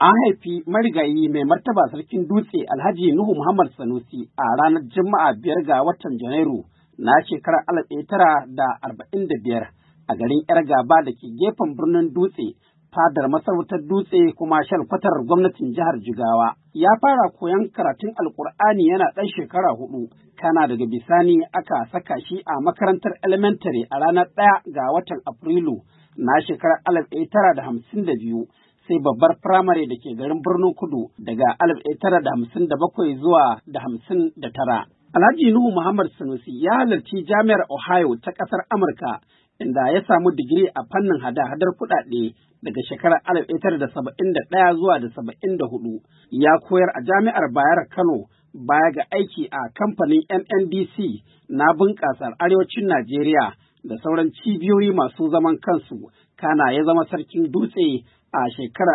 An haifi marigayi mai martaba sarkin dutse Alhaji Nuhu Muhammad Sanusi a ranar Juma'a 5 ga watan Janairu na shekarar 1945 a garin ‘Yar Gaba da ke gefen birnin Dutse, fadar masarautar Dutse kuma shalkwatar gwamnatin jihar Jigawa. Ya fara koyon karatun Alƙur'ani yana ɗan shekara 4, kana daga bisani aka saka shi a makarantar elementary a ranar 1 ga watan Afrilu na shekarar 1952. Sai babbar firamare da ke garin Birnin Kudu daga 1957 zuwa da 59. Alhaji Nuhu Muhammad Sanusi ya halarci Jami'ar Ohio ta ƙasar Amurka, inda ya samu digiri a fannin hada-hadar kuɗaɗe daga shekarar 1971 zuwa da 74. Ya koyar a Jami'ar Bayero Kano baya ga aiki a kamfanin NNDC na bunƙasar Arewacin Najeriya da sauran cibiyoyi masu zaman kansu, kana ya zama sarkin dutse a shekarar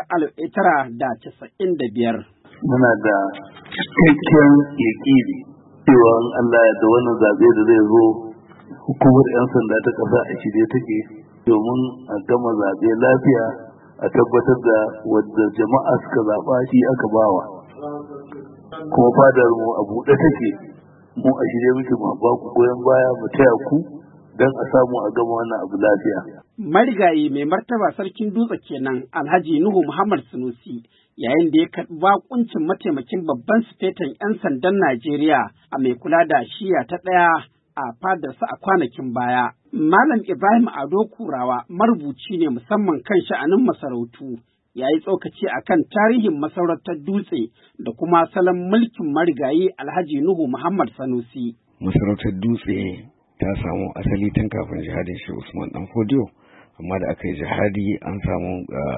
1995. Muna da cikakken yaƙini cewa Allah ya da wannan zaɓe da zai zo, hukumar 'yan sanda ta ƙasa a shirye take domin a gama zaɓe lafiya, a tabbatar da wadda jama'a suka zaɓa shi aka bawa. Kuma fadar mu a buɗe take, mu a shirye muke mu ba ku goyon baya mu taya ku don a samu a gama wannan abu lafiya. Marigayi mai martaba sarkin dutse kenan Alhaji Nuhu Muhammad Sanusi, yayin da ya karɓi bakuncin mataimakin babban sufetan 'yan sandan Najeriya a mai kula da shiya ta ɗaya a fadarsa a kwanakin baya. Malam Ibrahim Ado Kurawa marubuci ne musamman kan sha'anin masarautu, ya yi tsokaci a kan tarihin masarautar dutse da kuma salon mulkin marigayi Alhaji Nuhu Muhammad Sanusi. Masarautar dutse ta samu asali tun kafin jihadin shi Usman Dan Fodiyo, amma da aka yi jihadi an samu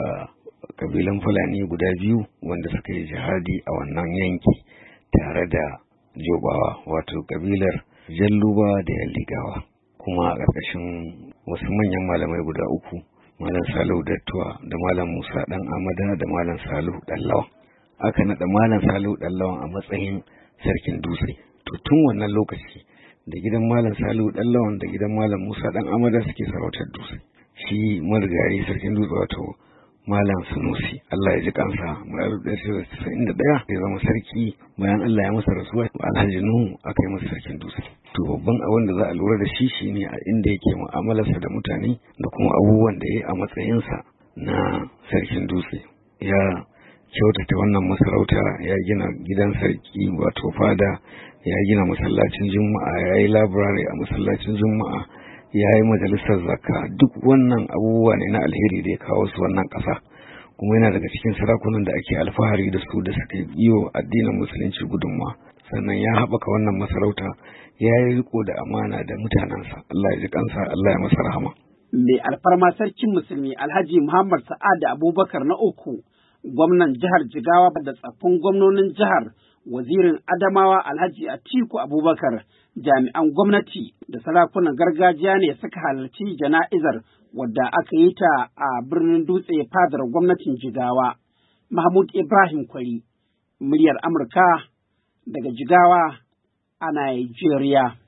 kabilan Fulani guda biyu wanda suka yi jihadi a wannan yanki tare da Jobawa, wato kabilar Jalluba da Yalligawa, kuma a ƙarƙashin wasu manyan malamai guda uku, Malam Salihu Dattuwa da Malam Musa Dan Amada da Malam Salihu Dallawan. Aka naɗa Malam Salihu Dallawan a matsayin sarkin dutse. To tun wannan lokaci da gidan Malam Salihu Dallawan da gidan Malam Musa Dan Amada suke sarautar dutse. Shi marigayi sarkin dutse wato Malam Sanusi, Allah ya ji kansa, mai 1991 ya zama sarki bayan Allah ya masa rasuwa, Alhaji Nuhu aka yi masa sarkin dutse. To babban abin da za a lura da shi shine a inda yake mu'amalarsa da mutane da kuma abubuwan da ya yi a matsayinsa na sarkin dutse. Ya kyautata wannan masarauta, ya gina gidan sarki wato fada, ya gina masallacin juma'a, ya yi laburare a masallacin juma'a, ya yi majalisar zakka. Duk wannan abubuwa ne na alheri da ya kawo su wannan ƙasa, kuma yana daga cikin sarakunan da ake alfahari da su da suka yi wa addinin musulunci gudunmawa. Sannan ya haɓaka wannan masarauta, ya yi riko da amana da mutanensa. Allah ya ji kansa, Allah ya masa rahama. Mai alfarma sarkin musulmi Alhaji Muhammad Sa'ad Abubakar na uku, gwamnan jihar Jigawa da tsaffin gwamnonin jihar, wazirin Adamawa Alhaji Atiku Abubakar, jami'an gwamnati da sarakunan gargajiya ne suka halarci jana'izar wadda aka yi ta a birnin Dutse, fadar gwamnatin Jigawa. Mahmud Ibrahim Kwari, muryar Amurka daga Jigawa a Najeriya.